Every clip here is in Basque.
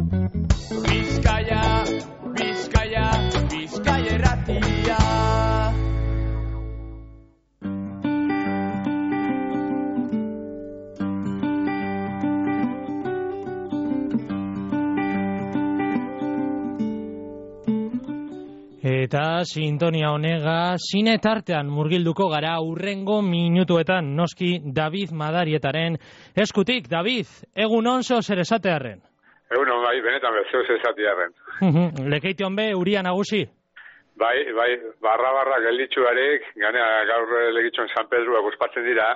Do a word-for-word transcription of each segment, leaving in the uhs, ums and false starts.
Bizkaia, Bizkaia, Bizkaia irratia. Eta sintonia honega zine tartean murgilduko gara hurrengo minutuetan noski David Madarietaren eskutik. David, egun onzo zer esatearren? Egun on, bai, benetan bezeo zer esatearren. Lekeition be, uria nagusi? Bai, bai, barra-barra gelditxuarek, ganea gaur legitxon San Pedroak ospatzen dira,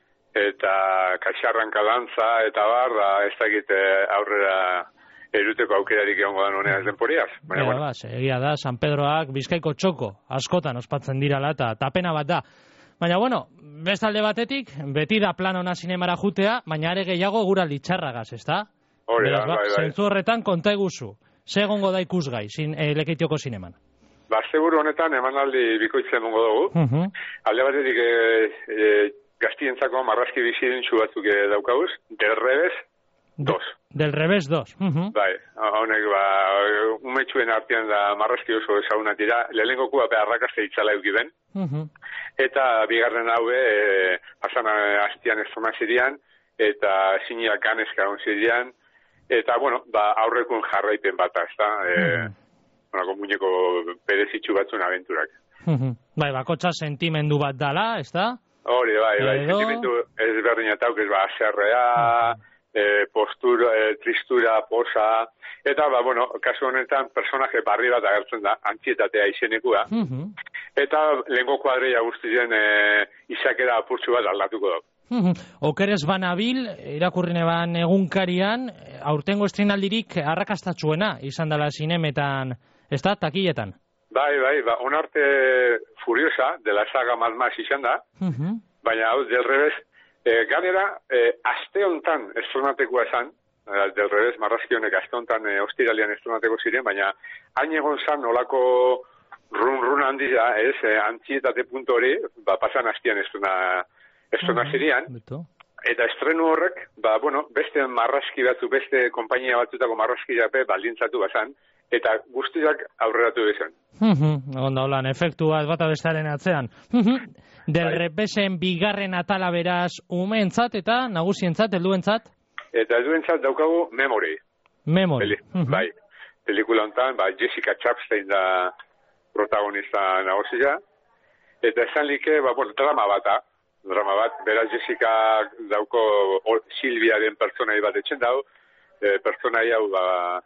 eta kaxarranka dantza, eta barra, ez dakit aurrera eruteko aukerarik egongo da nonea ez denporiaz. Baina, bueno. Ba, egia da, San Pedroak Bizkaiko txoko askotan ospatzen dirala eta tapena bat da. Baina, bueno, bestalde batetik, beti da plan ona zinemara jutea, baina are gehiago gura litxarragaz, ez da? Hori da, bai, bai. Zentzu horretan konta eguzu, ze egongo da ikusgai zin, e, Lekeitioko zineman? Ba, seguru honetan emanaldi bikoitzen egongo dugu. Uh -huh. Alde batetik e, e, gaztientzako marrazki bizidintxu batzuk daukaguz, del revés, dos. Del revés dos. Uh -huh. Bai, honek, ba, umetxuen artean da marrazki oso ezagunak dira, lehenengokua be arrakaste itzala eukiben, uh -huh. eta bigarren haue, e, pasan hastian estrona zirian, eta ziniak ganezka hon zirian, eta, bueno, ba, aurrekun jarraipen bata, ez da, e, uh -huh. onako muñeko berezitxu batzun abenturak. Uh -huh. Bai, bakotxa sentimendu bat dala, ez da? Hori, bai, bai, Edo... sentimendu ezberdinatauk ez ba, aserrea, uh -huh. E, postura, e, tristura, posa, eta, ba, bueno, kasu honetan personaje barri bat agertzen da, antzietatea izenekua, uh -huh. eta lehenko kuadreia guztien e, izakera apurtxu bat aldatuko da. Uh -huh. Okeres banabil, irakurrine ban egunkarian, aurtengo estrenaldirik arrakastatxuena izan dela zinemetan, ez da, takiletan? Bai, bai, ba, onarte furiosa, dela saga Mad Max izan da, uh -huh. baina hau, del revés, E, ganera, e, aste hontan estronatekoa esan, e, del revés, marrazki honek aste hontan e, ostiralian estronateko ziren, baina hain egon zan olako run-run handia, ez, e, antzietate punto hori, ba, pasan hastian estrona, estrona uh -huh. zirian, eta estrenu horrek, ba, bueno, beste marrazki batzu, beste konpainia batzutako marrazki jape baldintzatu bazan, eta guztiak aurreratu bezan. Uh -huh. Onda holan, efektu bat bata bestaren atzean. Uh -huh. Del bai. Repesen bigarren atala beraz umeentzat eta nagusientzat, helduentzat? Eta helduentzat daukagu Memory. Memory. Peli, uh -huh. Bai, pelikula honetan, ba, Jessica Chastain da protagonista nagusia, eta esan like, ba, bueno, drama bata, drama bat, beraz Jessica dauko Silvia den pertsonai bat etxen dau, e, pertsonai hau, ba,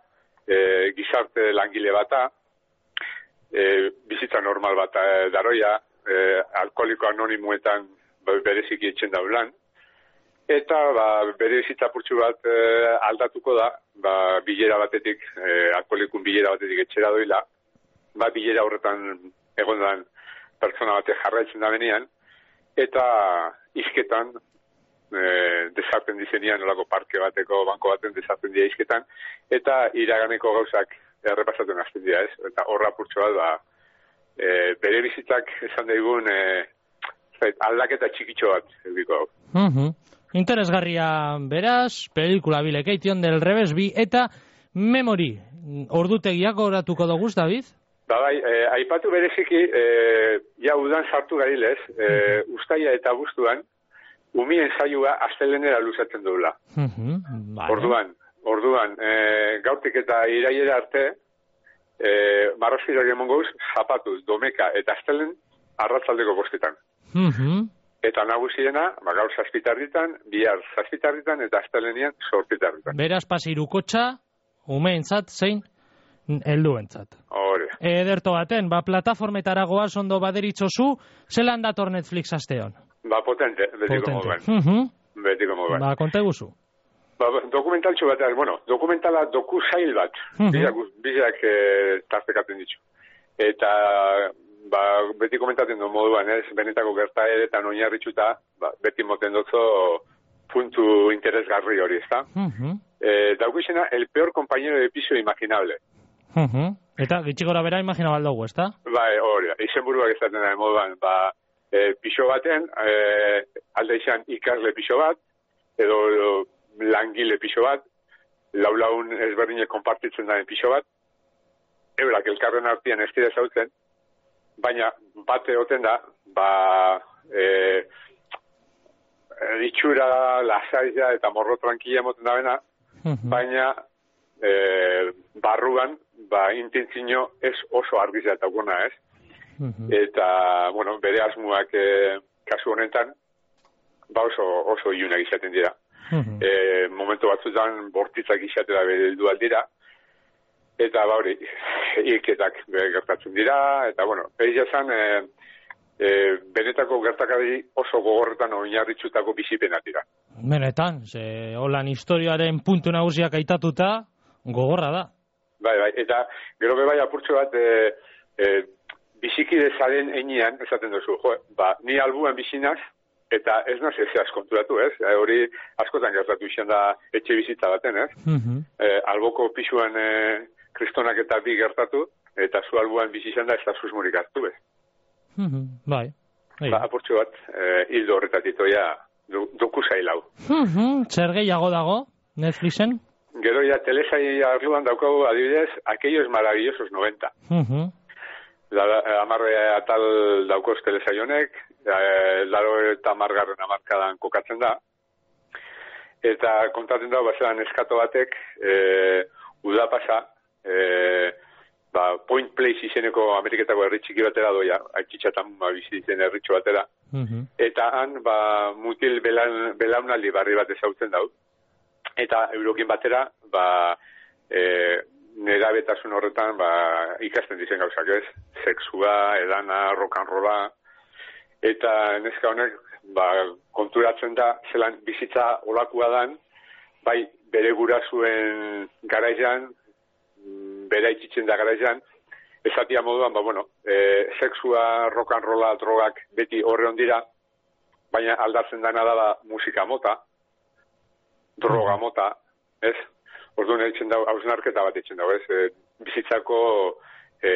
e, gizarte langile bata, e, bizitza normal bata e, daroia, Eh, alkoholiko anonimuetan bereziki etxen da lan, eta ba, bere bizitza purtsu bat eh, aldatuko da, ba, bilera batetik, eh, alkoholikun bilera batetik etxera doila, ba, bilera horretan egondan pertsona batek jarraitzen da benean, eta izketan, eh, desarten dizenian, olako parke bateko, banko baten desarten dira izketan, eta iraganeko gauzak errepasatzen hasten dira, ez? Eta horra purtsu bat, ba, E, bere bizitzak esan daigun e, aldaketa txikitxo bat ediko. Uh -huh. Interesgarria beraz, pelikula Lekeition del revés bi eta Memory. Ordutegiak oratuko dugu, David? Ba bai, e, aipatu bereziki, e, ja udan sartu garilez, e, uh -huh. ustaia eta guztuan, umien saioa astelenera luzatzen dugula. Uh -huh. Vale. Orduan, orduan, e, gaurtik eta iraiera arte, E, marrazkirak emon gauz, zapatuz, domeka eta astelen arratzaldeko bostetan. Uh -huh. Eta nagusiena, ba, gaur zazpitarritan, bihar zazpitarritan eta astelenian sortitarritan. Beraz pasirukotxa, umeentzat, zein helduentzat. Hore. Ederto baten, ba, plataformetara goaz ondo baderitzozu, zelan dator Netflix asteon? Ba, potente, betiko moduan. Uh -huh. Betiko moduan. Ba, konta eguzu. Ba, dokumentaltxo bat, bueno, dokumentala doku zail bat, uh-huh. bizak, bizak e, tartekaten ditu. Eta, ba, beti komentaten du moduan, ez, benetako gertaeretan oinarritxuta, ba, beti moten dutzo puntu interesgarri hori, ezta? Uh-huh. E, dauku izena, el peor compañero de piso imaginable. Uh-huh. Eta, gitxikora bera imaginabal dugu, ezta? Ba, hori, izen buruak ez daten da moduan, ba, e, piso baten, e, alde izan ikasle piso bat, edo, edo langile piso bat, laulaun ezberdinek konpartitzen daren pixo bat, eurak elkarren artean ez dira zautzen, baina bate oten da, ba, e, itxura, lasaia eta morro tranquila moten da bena, baina e, barruan, ba, intentzio ez oso argizia eta guna, ez? Eta, bueno, bere asmuak e, kasu honetan, ba oso, oso iunak izaten dira. E, momentu batzutan bortitzak izatera beldu aldira, eta ba hori, hilketak gertatzen dira, eta bueno, egia zan, e, e, benetako gertakari oso gogorretan oinarritxutako bizipenak dira. Benetan, ze holan historiaren puntu nagusiak aitatuta, gogorra da. Bai, bai, eta gero be bai apurtxo bat, e, e, bizikide zaren enean, esaten duzu, jo, ba, ni albuan bizinaz, eta ez naz ezeaz konturatu, ez? E, hori askotan gertatu izan da etxe bizitza baten, ez? Uh-huh. E, alboko pisuan e, kristonak eta bi gertatu, eta zu albuan bizi izan da ez da susmurik hartu, ez? Uh-huh. Bai. Ba, apurtxo bat, e, hildo horretatitoia du, duku zailau. Uh-huh. Zer gehiago dago, Netflixen? Gero ya telesai arluan daukagu adibidez, aquellos maravillosos noventa. Uh-huh. Amarre atal daukoz telesaionek, laro eta amargarren amarkadan kokatzen da. Eta kontatzen da, bazean eskato batek, e, uda pasa, e, ba, Point Place izeneko Ameriketako herri txiki batera doia, aitzitxatan ba, bizi zen herritxo batera. Uh-huh. Eta han, ba, mutil belan, belaunaldi barri bat ezautzen dau. Eta eurokin batera, ba, e, nerabetasun horretan ba, ikasten dizen gauzak, ez? Sexua, edana, rock'n'rolla, eta neska honek ba, konturatzen da, zelan bizitza olakua dan, bai bere gurasuen garaian, bere itxitzen da garaian, esatia moduan, ba, bueno, e, sexua, rock'n'rolla, drogak beti horre ondira, baina aldatzen dana da, da musika mota, droga mota, ez? Orduan egiten dago, hausnarketa bat egiten dago, ez? E, bizitzako e,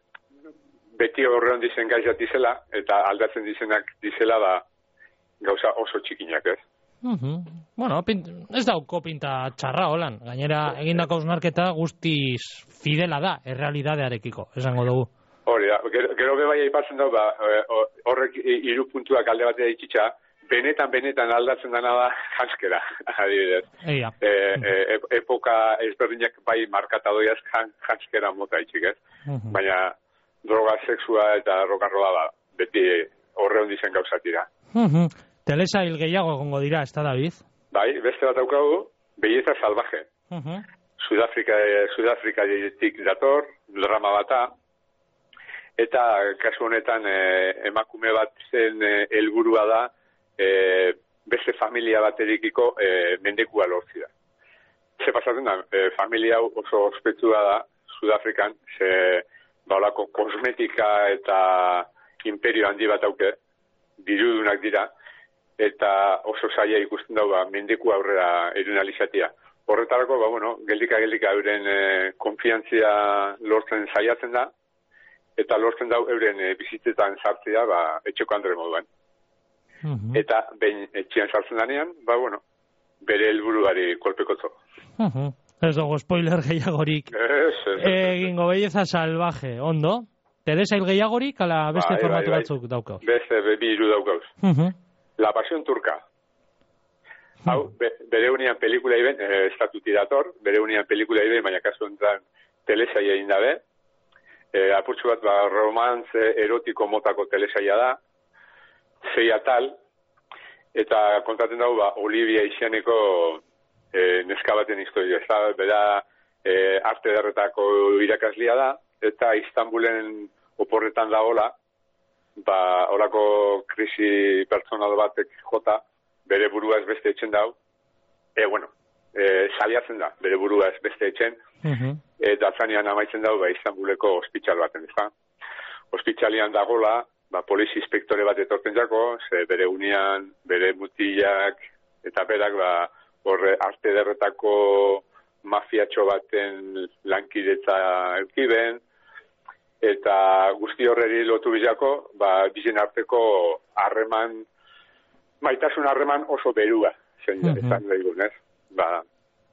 beti horrean dizen gaizat dizela, eta aldatzen dizenak dizela da gauza oso txikinak, ez? Uh-huh. Bueno, pint, ez dauko pinta txarra holan. Gainera, egindako hausnarketa guztiz fidela da, errealidadearekiko, esango dugu. Hori da, gero, gero bebai aipatzen dago, ba, horrek hiru puntuak alde batea itxitxa, benetan, benetan aldatzen dena da janskera, adibidez. Eia. E, e, epoka ezberdinak bai markatadoiaz janskera mota itxik, ez? Uh-huh. Baina droga, sexua eta rock'n'rolla da, beti horre hondizen gauzatira. Uh-huh. Telesail gehiago egongo dira, ez da, David? Bai, beste bat daukagu, Belleza Salvaje. Uh-huh. Sudafrika, Sudafrika ditik dator, drama bata, eta kasu honetan e, emakume bat zen helburua da, E, beste familia baterikiko e, mendekua lortzi da. Ze pasatzen da, e, familia oso ospetsua da Sudafrikan, ze baulako kosmetika eta imperio handi bat auke, dirudunak dira, eta oso zaila ikusten dago ba, mendeku aurrera erunalizatia. Horretarako, ba, bueno, geldika-geldika euren e, konfiantzia lortzen saiatzen da, eta lortzen dau euren e, bizitzetan sartzea ba, etxeko andre moduan. Uh-huh. Eta behin etxian sartzen danean, ba, bueno, bere helburuari kolpekotzo. Uh-huh. Ez dago spoiler gehiagorik. Ez, ez, ez. Egingo Belleza Salvaje, ondo? Telesail gehiagorik, ala beste bai, formatu bai, bai. Batzuk daukauz? Beste, bi hiru daukauz. Uh-huh. La Pasión Turca. Uh-huh. Hau, be, bere unian pelikula iben, eh, estatuti dator, bere unian pelikula iben, baina kasu entran telesaia indabe. Eh, apurtxu bat, ba, romance erotiko motako telesaia da. Zei atal, eta kontatzen dago, ba, Olivia izeneko e, neska baten historia. Ez da, bera e, arte derretako irakaslia da, eta Istanbulen oporretan da hola, ba, holako krisi personal batek jota, bere burua ez beste etxen dau, e, bueno, e, saliatzen da, bere burua ez beste etxen, uh-huh. Eta zanean amaitzen dau, ba, Istanbuleko ospitxal baten, ez da. Ospitxalian dagola, ba, polizi inspektore bat etorten jako, ze bere unian, bere mutilak, eta berak, ba, horre arte derretako mafiatxo baten lankidetza eukiben, eta guzti horreri lotu bizako, ba, bizen arteko harreman, maitasun harreman oso berua, zen, uh-huh. Ezan lehigun, ez? Ba,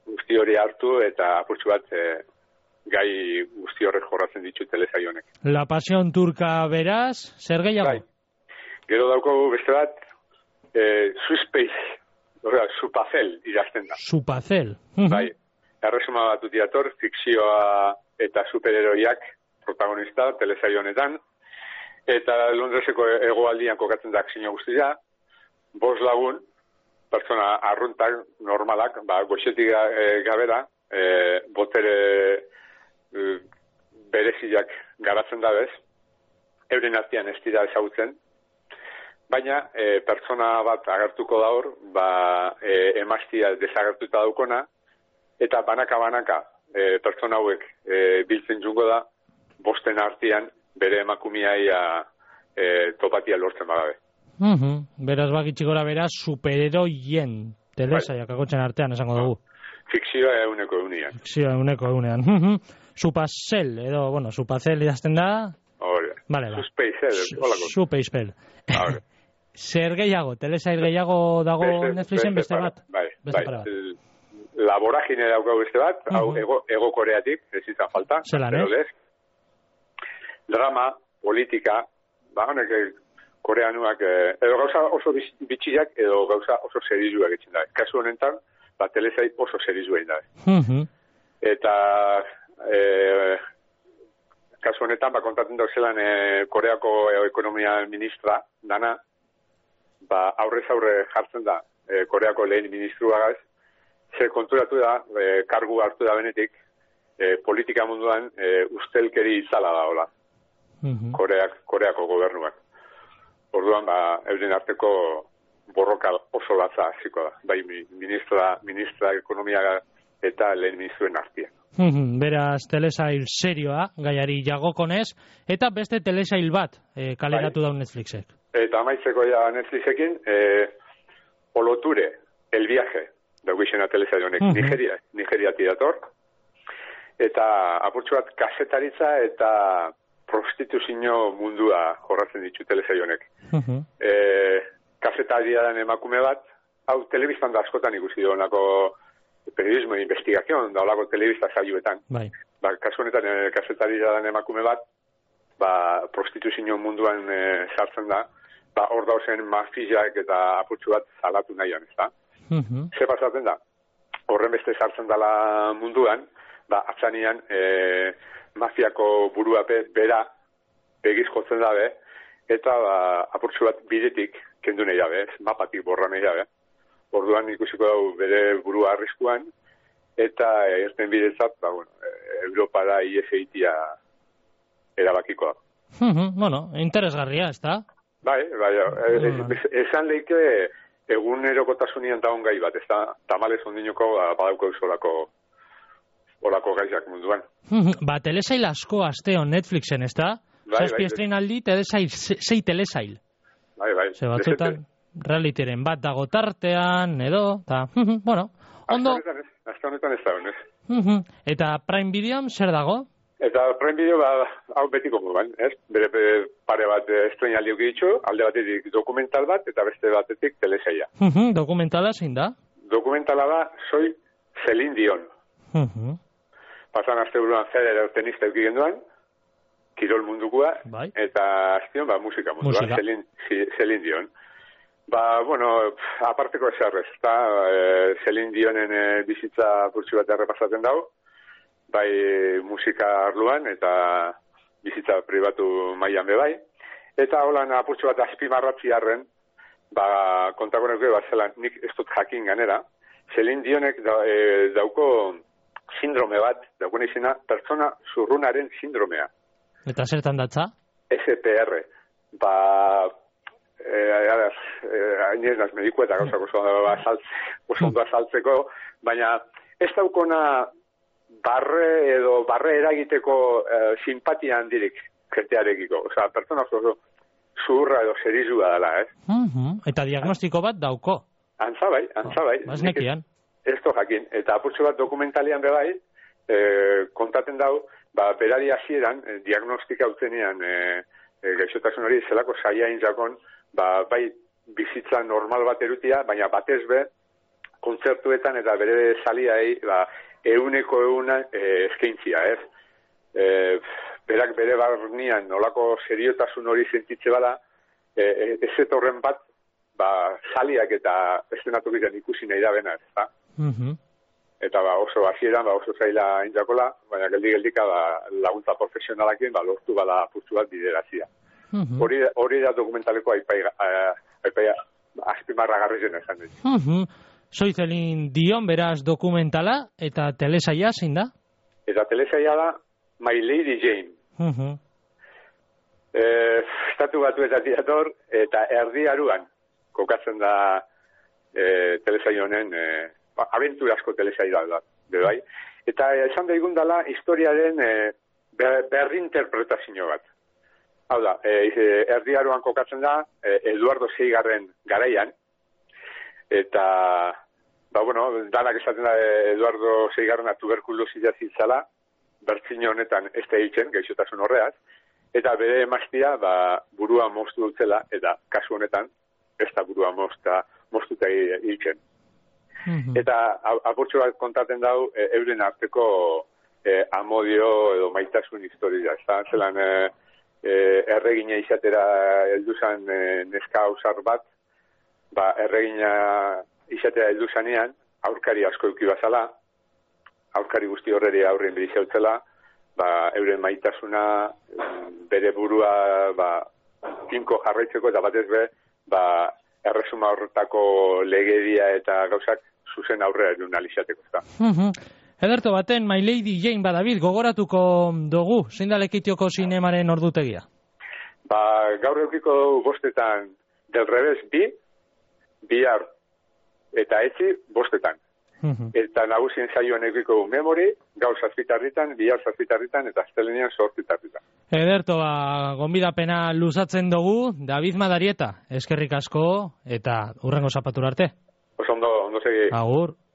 guzti hori hartu eta apurtxu bat e, gai guzti horrek jorratzen ditu telesail honek. La Pasión Turca beraz, zer gehiago? Bai. Gero daukagu beste bat, e, Suspace, horrela, Supacel idazten da. Supacel. Bai, erresuma bat utiator, fikzioa eta superheroiak protagonista telesail honetan, eta Londreseko hegoaldian kokatzen da akzio guztia, bost lagun, pertsona arruntak, normalak, ba, goxetik e, gabera, e, botere e, bereziak garatzen da bez, euren artean ez dira ezagutzen, baina e, pertsona bat agertuko da hor, ba, e, emaztia desagertuta daukona, eta banaka-banaka e, pertsona hauek e, biltzen jungo da, bosten artean bere emakumiaia e, topatia lortzen bagabe. Uh-huh. Beraz bakitxik gora beraz superheroien telesaiak akotzen artean esango dugu. Fikzioa eguneko egunean. Fikzioa eguneko egunean. Uh-huh. Supacel, edo, bueno, Supacel idazten da. Hore. Vale, ba. Suspacel, holako. Supacel. Hore. Zer gehiago, telesail gehiago dago beste, Netflixen beste, beste bat? Bai, beste bai. La voragine daukagu beste bat, uh-huh. hau ego, ego koreatik, ez izan falta. Zelan, ez? Drama, politika, ba, honek koreanuak, edo gauza oso bitxiak, edo gauza oso serizuak etxen da. Kasu honetan, ba, telesai oso serizuak da. Uh-huh. Eta, e, kasu honetan, ba, kontatzen dauk zelan e, Koreako ekonomia ministra, dana, ba, aurrez aurre jartzen da, e, Koreako lehen ministruagaz, ze konturatu da, e, kargu hartu da benetik, e, politika munduan e, ustelkeri itzala da, hola. Uh-huh. Koreak, Koreako gobernuak. Orduan, ba, euren arteko borroka oso latza hasiko da. Bai, ministra, ministra ekonomia eta lehen ministruen artean. Uh-huh. Beraz, telesail serioa, gaiari jagokonez, eta beste telesail bat e, kaleratu bai. Daun Netflixek. Eta amaitzeko ja Netflixekin, e, Oloture, El Viaje, daugizena telesail honek, uh-huh. Nigeria, Nigeria tirator, eta apurtxu bat kasetaritza eta prostituzio mundua jorratzen ditu telesail honek. Uh-huh. E, kasetaria den emakume bat, hau telebistan da askotan ikusi du onako periodismo e investigazion, da olako telebista saioetan. Bai. Ba, kasu honetan e, kasetaria den emakume bat, ba, prostituzio munduan e, sartzen da, ba, hor dauzen mafiak eta apurtxu bat salatu nahian, ez da? Uh-huh. Ze pasatzen da? Horren beste sartzen dela munduan, ba, atzanian, e, mafiako buruape bera begizkotzen dabe, eta ba, apurtxu bat bidetik kendu nahi dabe, mapatik borra nahi dabe. Orduan ikusiko dau bere burua arriskuan, eta erten bidetzat, ba, bueno, Europara I F eitia erabakiko da. Uh-huh. Bueno, interesgarria, ez da? Bai, bai, esan leike egunerokotasunean daun gai bat, ez da, tamalez ondinoko badauko eusolako olako gaizak munduan. Ba, telesail asko asteon Netflixen, ez da? Bai, Zazpi bai, estrenaldi, telesail, sei telesail. Bai, bai. Ze batzutan, realiteren bat dago tartean, edo, eta, bueno, ondo. Hasta honetan ez da, honez. Eta Prime Videon, zer dago? Eta Prime Video, ba, hau betiko moduan, ez? Bere pare bat estrenaldi ukiditxo, alde batetik dokumental bat, eta beste batetik telesaila. Dokumentala zein da? Dokumentala da, soy Celine Dion. Uh-huh. Pasan azte buruan Federer tenista eukigen duan, kirol mundukoa, bai. Eta aztion, ba, musika munduan, Celine, Celine Dion. Ba, bueno, aparteko eserrez, eta e, Celine Dionen e, bizitza burtsu bat errepasaten dago, bai musika arluan, eta bizitza pribatu mailan bebai. Eta holan apurtxo bat azpimarratzi arren, ba, kontako nuke, ba, zelan, nik ez dut jakin ganera, Celine Dionek da, e, dauko sindrome bat, dagoen izena, pertsona zurrunaren sindromea. Eta zertan datza? S P R. Ba, hain ez naz mediko eta gauzak oso ondo azaltzeko, baina ez daukona barre edo barre eragiteko eh, simpatia handirik jentearekiko. Osa, pertsona oso zurra edo serizua dela, ez? Eh? Uh-huh. Eta diagnostiko bat dauko? Antza bai, antza bai. Oh, Baznekian. Ez to jakin. Eta apurtxo bat dokumentalian bebai, eh, kontaten dau, ba, berari hasieran eh, diagnostika utzenean eh, eh, gaixotasun hori zelako saia inzakon, ba, bai bizitza normal bat erutia, baina batez be, kontzertuetan eta bere zaliai ba, euneko euna e, eskaintzia, ez? E, berak bere barnian nolako seriotasun hori sentitze bada, e, ez etorren bat, ba, zaliak eta estenatukitan ikusi nahi da bena, ez da? Mhm. Eta ba, oso hasieran ba, oso zaila indakola, baina geldi-geldika ba, laguntza profesionalakin ba, lortu bala puztu bat biderazia. Mhm. Hori, hori da dokumentaleko aipai, aipai azpimarra garrizen esan dut. Mhm. Soizelin Dion, beraz, dokumentala, eta telesaia, zein da? Eta telesaia da My Lady Jane. Mhm. E, estatu batuetatik dator, eta erdi aruan kokatzen da e, telesaia honen, e, abenturazko telesaia da, be bai. Eta esan daigun dela historiaren e, ber, berrinterpretazio bat. Hau da, e, erdi aruan kokatzen da, e, Eduardo seigarren garaian, eta, ba, bueno, danak esaten da Eduardo seigarrena tuberkulosia ziltzala, bertzino honetan ez da hiltzen, gaixotasun horreaz, eta bere emaztia, ba, burua moztu dutzela, eta kasu honetan, ez da burua mozta, moztuta hiltzen. Mhm. Eta apurtxo bat kontaten dau, e, euren arteko e, amodio edo maitasun historia, ez da, zelan, e, e, erregina izatera helduzan e, neska ausar bat, ba, erregina izatera helduzanean, aurkari asko euki bazala, aurkari guzti horreri aurren bidizautzela, ba, euren maitasuna, bere burua, ba, tinko jarraitzeko, eta batez be, ba, erresuma horretako legedia eta gauzak zuzen aurrera edun alizateko, ezta. Mhm. Ederto baten, My Lady Jane badabil, gogoratuko dugu, zein da Lekitioko zinemaren ordutegia? Ba, gaur eukiko dugu bostetan Del Revés bi, bihar eta etzi bostetan. Mhm. Eta nagusien saioan eukiko dugu Memory, gaur zazpitarritan, bihar zazpitarritan, eta astelenean sortzitarritan. Ederto, ba, gonbidapena luzatzen dugu, David Madarieta, eskerrik asko, eta hurrengo zapatura arte. Oso ondo, ondo segi. Agur.